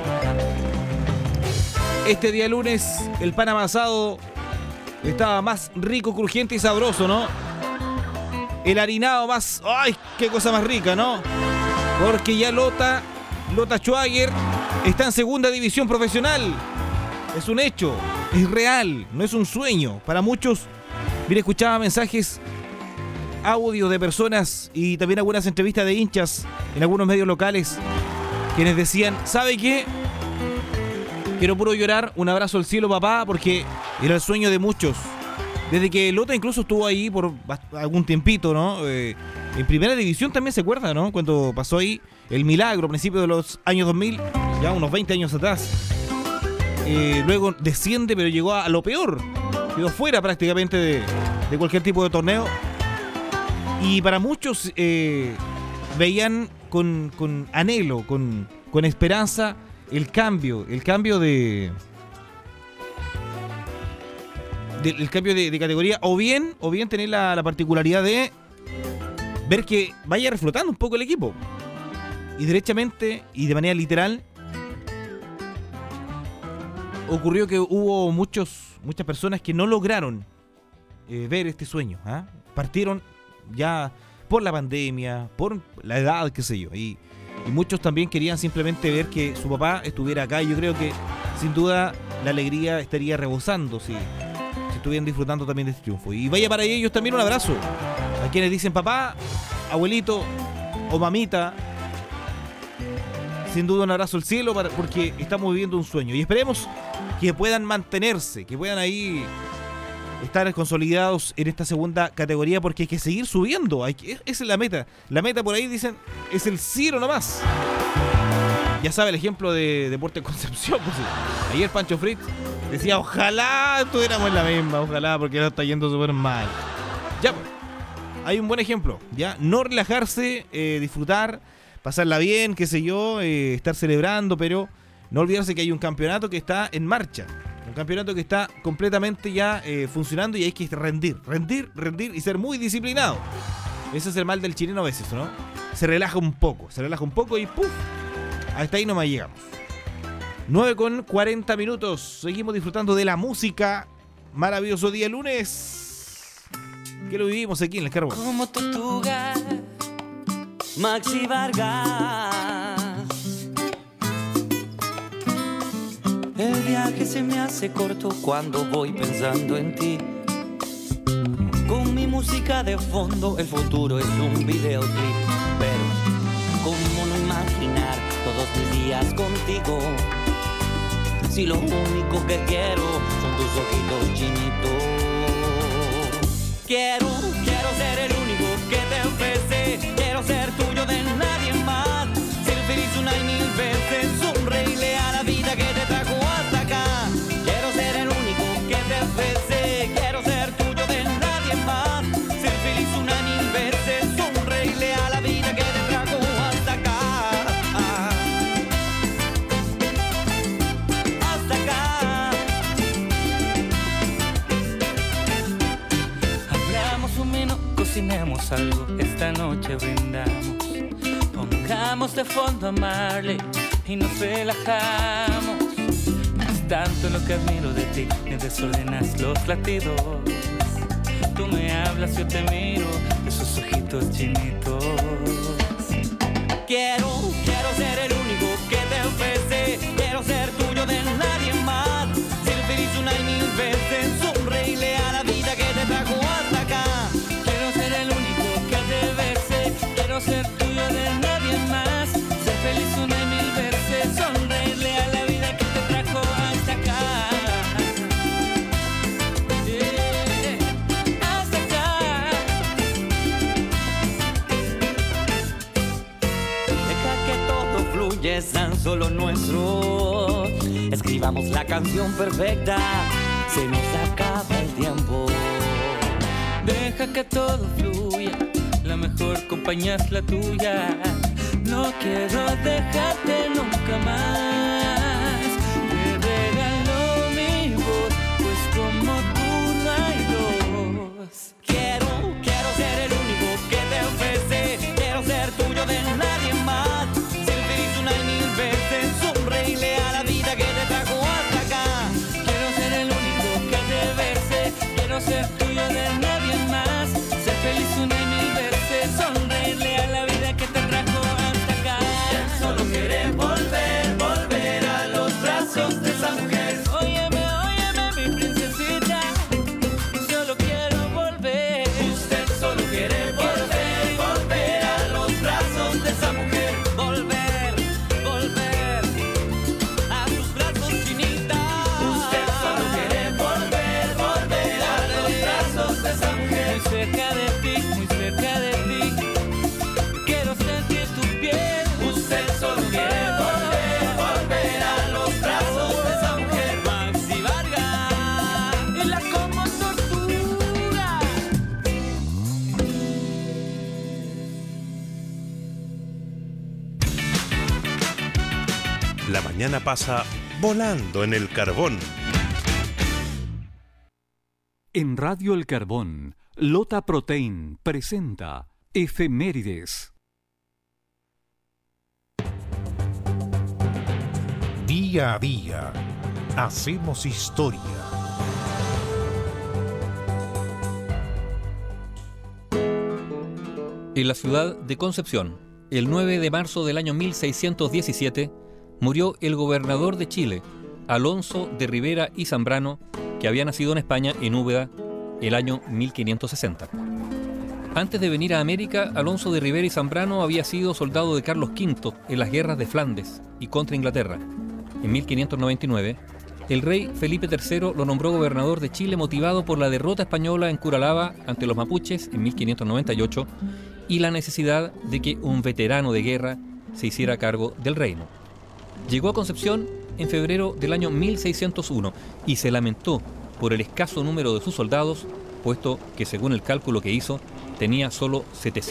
Este día lunes, el pan amasado estaba más rico, crujiente y sabroso, ¿no? El harinado más... ¡Ay, qué cosa más rica!, ¿no? Porque ya Lota Schwager está en segunda división profesional. Es un hecho, es real, no es un sueño. Para muchos, mira, escuchaba mensajes, audio de personas y también algunas entrevistas de hinchas en algunos medios locales, quienes decían, ¿sabe qué? Quiero puro llorar, un abrazo al cielo, papá, porque era el sueño de muchos. Desde que Lota incluso estuvo ahí por algún tiempito, ¿no? En primera división también se acuerda, ¿no? Cuando pasó ahí el milagro a principios de los años 2000, ya unos 20 años atrás. Luego desciende, pero llegó a lo peor. Quedó fuera prácticamente de cualquier tipo de torneo. Y para muchos veían con anhelo, con esperanza el cambio de categoría, o bien tener la particularidad de ver que vaya reflotando un poco el equipo. Y derechamente y de manera literal ocurrió que hubo muchas personas que no lograron ver este sueño, ¿eh? Partieron ya por la pandemia, por la edad, qué sé yo, y muchos también querían simplemente ver que su papá estuviera acá. Y yo creo que sin duda la alegría estaría rebosando si estuvieran disfrutando también de este triunfo. Y vaya para ellos también un abrazo a quienes dicen papá, abuelito o mamita. Sin duda un abrazo al cielo porque estamos viviendo un sueño y esperemos que puedan mantenerse, que puedan ahí estar consolidados en esta segunda categoría porque hay que seguir subiendo. Esa es la meta. La meta por ahí dicen es el cielo nomás. Ya sabe el ejemplo de Deportes Concepción. Pues, ayer Pancho Fritz decía, ojalá estuviéramos en la misma, ojalá, porque ahora está yendo súper mal. Ya, pues, hay un buen ejemplo. Ya, no relajarse, disfrutar, pasarla bien, qué sé yo, estar celebrando, pero no olvidarse que hay un campeonato que está en marcha. Un campeonato que está completamente ya funcionando y hay que rendir y ser muy disciplinado. Ese es el mal del chileno a veces, ¿no? Se relaja un poco y ¡puf! Hasta ahí nomás llegamos. 9:40. Seguimos disfrutando de la música. Maravilloso día lunes. Que lo vivimos aquí en el Carbón. Como tortuga, Maxi Vargas. El viaje se me hace corto cuando voy pensando en ti. Con mi música de fondo, el futuro es un videoclip. Pero, ¿cómo no imaginar todos mis días contigo? Si lo único que quiero son tus ojitos chinitos. Quiero ser el único que te ofrece. Quiero ser tuyo de nadie más. Ser feliz una y mil veces. Sonreírle a la vida que te trajo hasta acá. Quiero ser el único que te ofrece. Quiero ser tuyo de nadie más. Ser feliz una y mil veces. Sonreírle a la vida que te trajo hasta acá. Hasta acá. Hablamos un minuto, cocinemos algo. Esta noche brindamos. Pongamos de fondo a Marley y nos relajamos. No es tanto lo que admiro de ti, me desordenas los latidos. Tú me hablas, yo te miro, esos ojitos chinitos. Quiero ser el único que te ofrece. Quiero ser tuyo de nadie más. Ser feliz una y mil veces. Sonreírle a la vida que te trajo hasta acá. Quiero ser el único que te bese. Quiero ser tuyo de nadie más. Ser feliz una y mil veces. Sonreírle a la vida que te trajo hasta acá. Hasta acá. Deja que todo fluya, es tan solo nuestro. Escribamos la canción perfecta. Se nos acaba el tiempo. Deja que todo fluya. La mejor compañía es la tuya. No quiero dejarte nunca más. Te regalo mi voz, pues como tú no hay dos. Quiero ser el único que te ofrece. Quiero ser tuyo de nadie más. Ser feliz una y mil veces. Sonreírle a la vida que te trajo hasta acá. Quiero ser el único que te bese. Quiero ser tuyo de nadie más. Ser feliz una y mil veces. Sonreírle a la vida que te trajo hasta acá. Solo quieres volver a los brazos de esa mujer. Óyeme, mi princesita. Solo quiero volver. Usted solo quiere volver a los brazos de esa mujer. Volver a tus brazos, chinita. Usted solo quiere volver a los brazos de esa mujer. Muy cerca de ti, quiero sentir tu piel. Usted solo quiere volver a los brazos de esa mujer. Maxi Vargas, y la como tortuga. La mañana pasa volando en el Carbón. En Radio El Carbón, Lota Protein presenta Efemérides. Día a día, hacemos historia. En la ciudad de Concepción, el 9 de marzo del año 1617, murió el gobernador de Chile, Alonso de Rivera y Zambrano, que había nacido en España, en Úbeda, el año 1560. Antes de venir a América, Alonso de Rivera y Zambrano había sido soldado de Carlos V en las guerras de Flandes y contra Inglaterra. En 1599 el rey Felipe III lo nombró gobernador de Chile motivado por la derrota española en Curalaba ante los mapuches en 1598 y la necesidad de que un veterano de guerra se hiciera cargo del reino. Llegó a Concepción en febrero del año 1601 y se lamentó por el escaso número de sus soldados, puesto que según el cálculo que hizo, tenía solo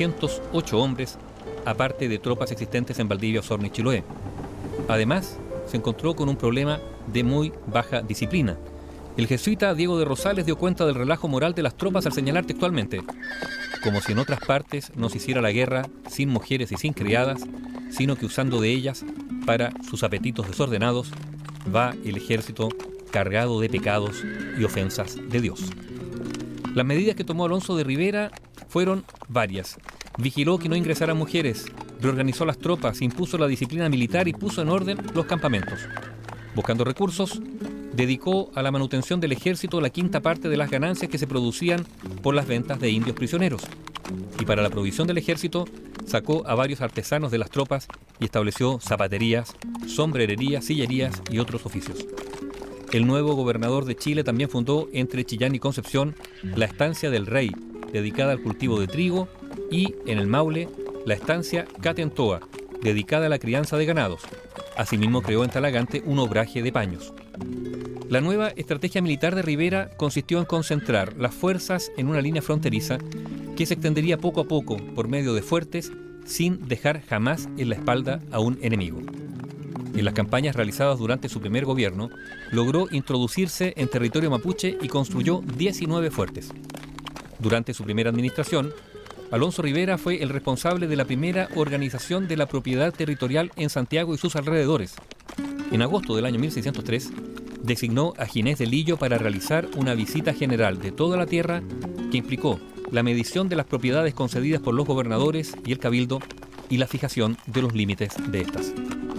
708 hombres, aparte de tropas existentes en Valdivia, Osorno y Chiloé. Además, se encontró con un problema de muy baja disciplina. El jesuita Diego de Rosales dio cuenta del relajo moral de las tropas al señalar textualmente: como si en otras partes no se hiciera la guerra sin mujeres y sin criadas, sino que usando de ellas para sus apetitos desordenados, va el ejército cargado de pecados y ofensas de Dios. Las medidas que tomó Alonso de Rivera fueron varias. Vigiló que no ingresaran mujeres, reorganizó las tropas, impuso la disciplina militar y puso en orden los campamentos. Buscando recursos, dedicó a la manutención del ejército la quinta parte de las ganancias que se producían por las ventas de indios prisioneros. Y para la provisión del ejército, sacó a varios artesanos de las tropas y estableció zapaterías, sombrererías, sillerías y otros oficios. El nuevo gobernador de Chile también fundó entre Chillán y Concepción la Estancia del Rey, dedicada al cultivo de trigo, y en el Maule la Estancia Catentoa, dedicada a la crianza de ganados. Asimismo creó en Talagante un obraje de paños. La nueva estrategia militar de Rivera consistió en concentrar las fuerzas en una línea fronteriza que se extendería poco a poco por medio de fuertes sin dejar jamás en la espalda a un enemigo. En las campañas realizadas durante su primer gobierno, logró introducirse en territorio mapuche y construyó 19 fuertes. Durante su primera administración, Alonso Rivera fue el responsable de la primera organización de la propiedad territorial en Santiago y sus alrededores. En agosto del año 1603, designó a Ginés de Lillo para realizar una visita general de toda la tierra que implicó la medición de las propiedades concedidas por los gobernadores y el cabildo y la fijación de los límites de estas.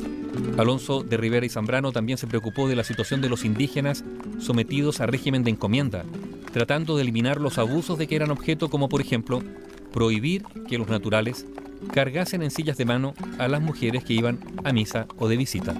Alonso de Rivera y Zambrano también se preocupó de la situación de los indígenas sometidos a régimen de encomienda, tratando de eliminar los abusos de que eran objeto, como por ejemplo prohibir que los naturales cargasen en sillas de mano a las mujeres que iban a misa o de visita.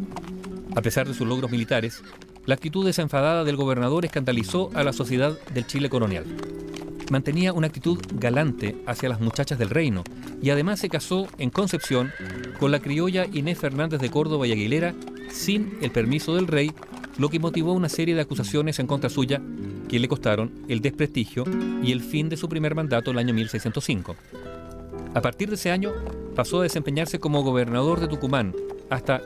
A pesar de sus logros militares, la actitud desenfadada del gobernador escandalizó a la sociedad del Chile colonial. Mantenía una actitud galante hacia las muchachas del reino y además se casó en Concepción con la criolla Inés Fernández de Córdoba y Aguilera sin el permiso del rey, lo que motivó una serie de acusaciones en contra suya que le costaron el desprestigio y el fin de su primer mandato el año 1605. A partir de ese año pasó a desempeñarse como gobernador de Tucumán hasta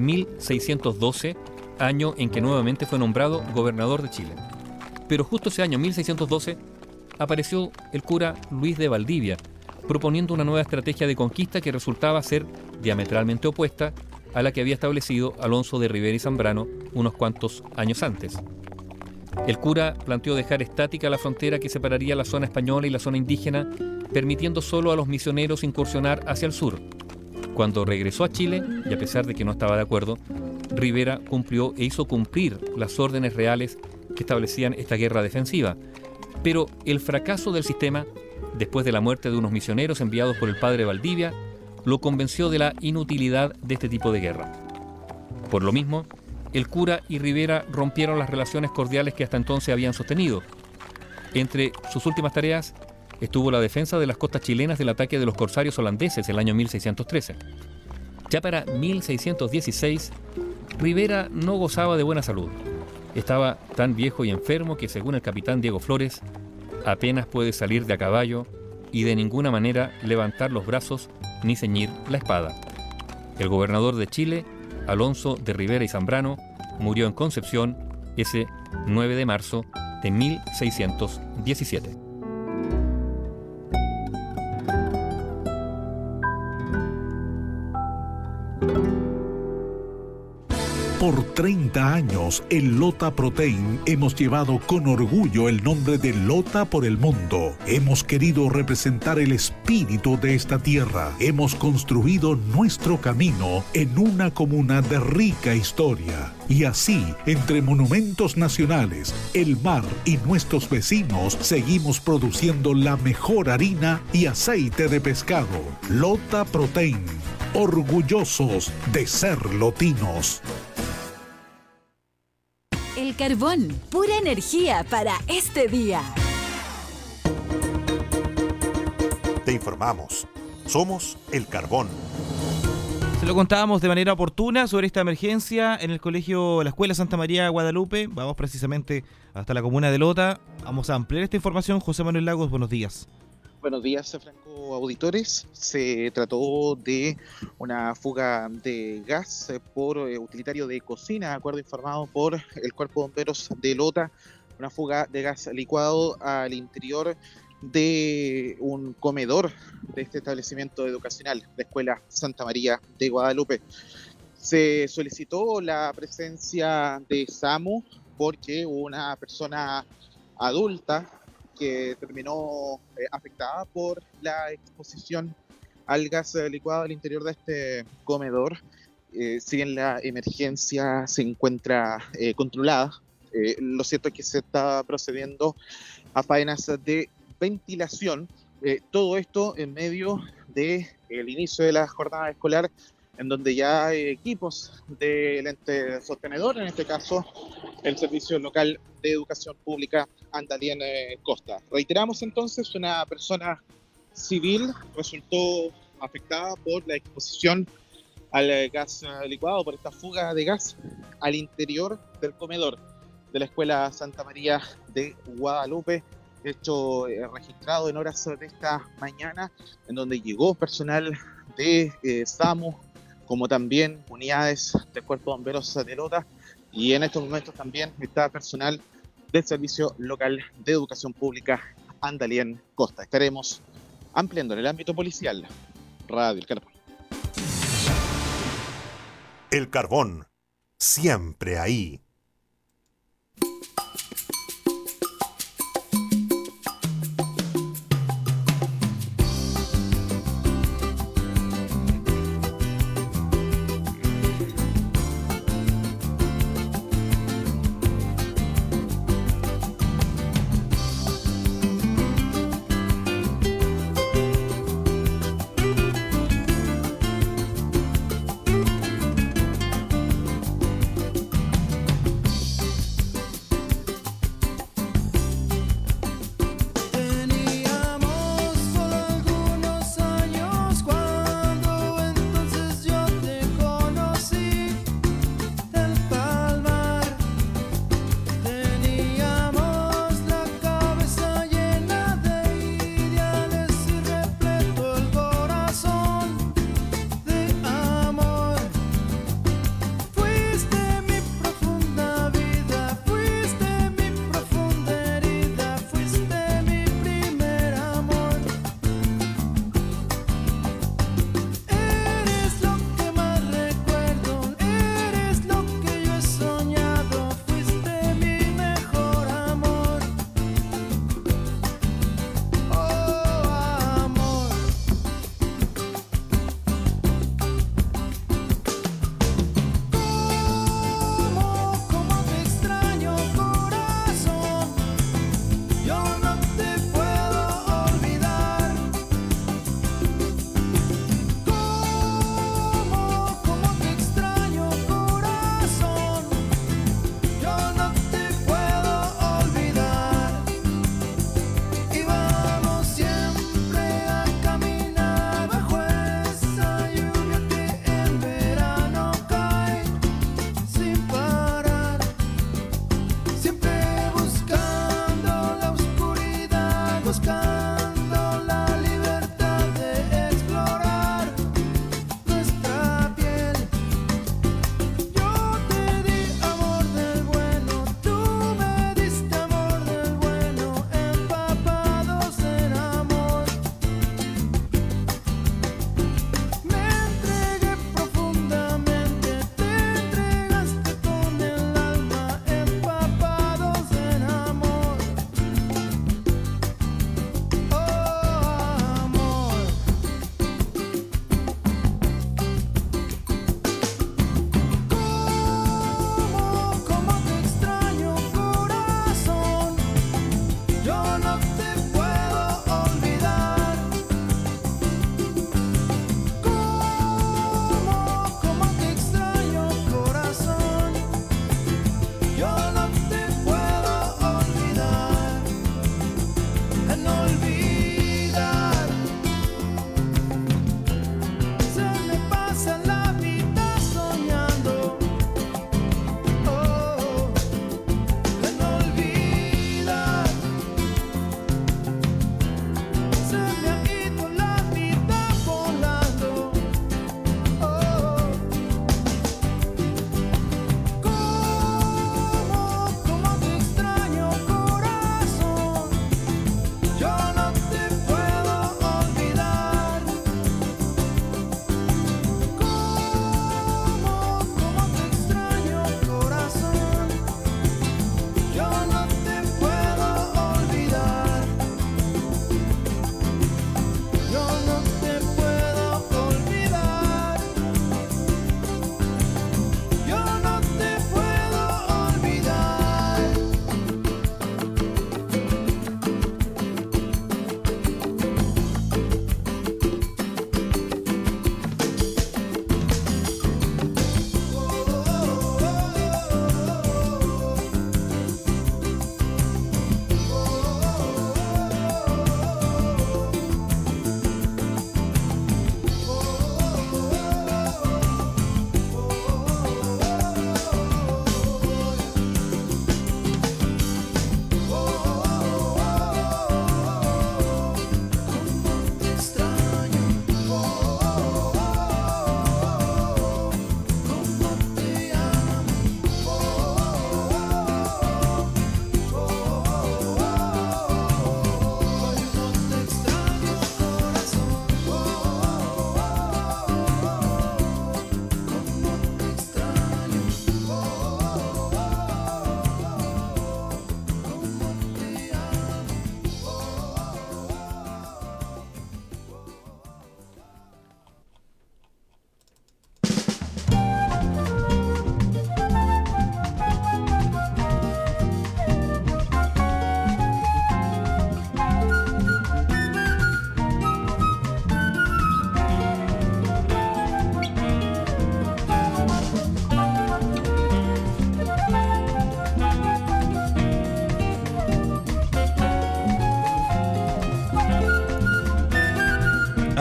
1612, año en que nuevamente fue nombrado gobernador de Chile. Pero justo ese año 1612 apareció el cura Luis de Valdivia, proponiendo una nueva estrategia de conquista que resultaba ser diametralmente opuesta a la que había establecido Alonso de Rivera y Zambrano unos cuantos años antes. El cura planteó dejar estática la frontera que separaría la zona española y la zona indígena, permitiendo solo a los misioneros incursionar hacia el sur. Cuando regresó a Chile, y a pesar de que no estaba de acuerdo, Rivera cumplió e hizo cumplir las órdenes reales que establecían esta guerra defensiva. Pero el fracaso del sistema, después de la muerte de unos misioneros enviados por el padre Valdivia, lo convenció de la inutilidad de este tipo de guerra. Por lo mismo, el cura y Rivera rompieron las relaciones cordiales que hasta entonces habían sostenido. Entre sus últimas tareas estuvo la defensa de las costas chilenas del ataque de los corsarios holandeses el año 1613. Ya para 1616, Rivera no gozaba de buena salud. Estaba tan viejo y enfermo que, según el capitán Diego Flores, apenas puede salir de a caballo y de ninguna manera levantar los brazos ni ceñir la espada. El gobernador de Chile, Alonso de Rivera y Zambrano, murió en Concepción ese 9 de marzo de 1617. Por 30 años, en Lota Protein hemos llevado con orgullo el nombre de Lota por el mundo. Hemos querido representar el espíritu de esta tierra. Hemos construido nuestro camino en una comuna de rica historia. Y así, entre monumentos nacionales, el mar y nuestros vecinos, seguimos produciendo la mejor harina y aceite de pescado. Lota Protein, orgullosos de ser lotinos. El Carbón, pura energía para este día. Te informamos. Somos El Carbón. Se lo contábamos de manera oportuna sobre esta emergencia en el colegio, la Escuela Santa María de Guadalupe. Vamos precisamente hasta la comuna de Lota. Vamos a ampliar esta información. José Manuel Lagos, buenos días. Buenos días, Franco auditores. Se trató de una fuga de gas por utilitario de cocina, de acuerdo informado por el Cuerpo de Bomberos de Lota. Una fuga de gas licuado al interior de un comedor de este establecimiento educacional, de Escuela Santa María de Guadalupe. Se solicitó la presencia de SAMU porque una persona adulta que terminó afectada por la exposición al gas licuado al interior de este comedor. Si bien la emergencia se encuentra controlada, lo cierto es que se está procediendo a faenas de ventilación, todo esto en medio del inicio de la jornada escolar, en donde ya hay equipos del ente sostenedor, en este caso el Servicio Local de Educación Pública Andalien Costa. Reiteramos entonces, una persona civil resultó afectada por la exposición al gas licuado, por esta fuga de gas al interior del comedor de la Escuela Santa María de Guadalupe. Hecho registrado en horas de esta mañana, en donde llegó personal de SAMU, como también unidades del Cuerpo de Bomberos de Lota, y en estos momentos también está personal del Servicio Local de Educación Pública Andalien Costa. Estaremos ampliando en el ámbito policial. Radio El Carbón. El Carbón, siempre ahí.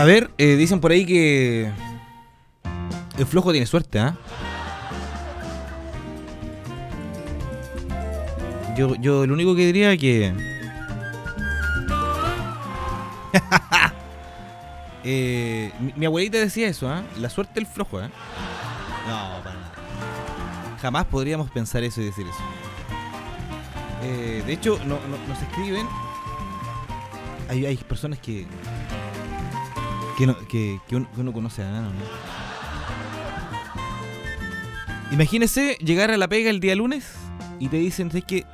A ver, dicen por ahí que el flojo tiene suerte, ¿ah? Yo lo único que diría es que mi abuelita decía eso, ¿ah? La suerte del flojo, ¿ah? No, para nada. Jamás podríamos pensar eso y decir eso. De hecho, nos escriben. Hay personas que uno conoce a Nano, ¿no? Imagínese llegar a la pega el día lunes y te dicen, ¿sabes qué?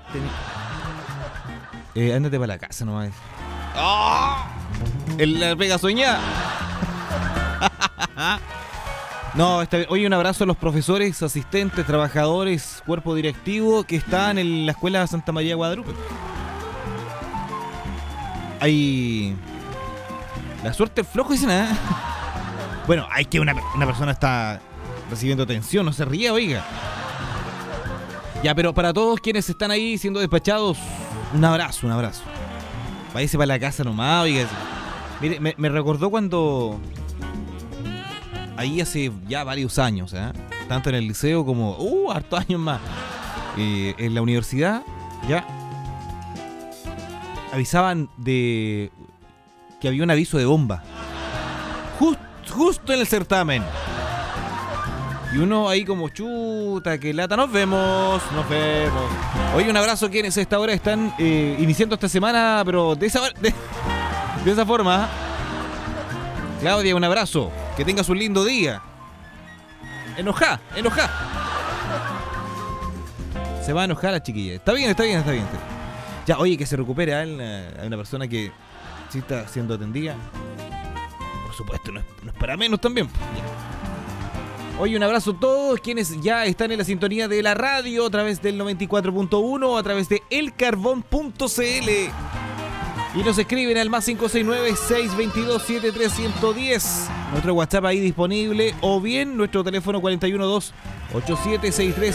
Ándate para la casa nomás. ¡Oh! La pega soñada. No, oye, un abrazo a los profesores, asistentes, trabajadores, cuerpo directivo que están en la escuela Santa María de Guadalupe. Hay la suerte del flojo, dicen, ¿eh? Bueno, hay que una persona está recibiendo atención, no se ríe, oiga. Ya, pero para todos quienes están ahí siendo despachados, un abrazo. Váyase para la casa nomás, oiga. Mire, me recordó cuando ahí hace ya varios años, ¿eh? Tanto en el liceo como hartos años más, en la universidad, ya avisaban de que había un aviso de bomba justo en el certamen. Y uno ahí como, chuta, que lata, nos vemos. Oye, un abrazo a quienes a esta hora están iniciando esta semana, pero de esa forma. Claudia, un abrazo, que tengas un lindo día. Enojá. Se va a enojar la chiquilla. Está bien. Ya, oye, que se recupere a una persona que sí está siendo atendida. Por supuesto, no es para menos también. Oye, un abrazo a todos quienes ya están en la sintonía de la radio a través del 94.1 o a través de elcarbón.cl. Y nos escriben al más 569-622-73110. Nuestro WhatsApp ahí disponible. O bien nuestro teléfono 412-8763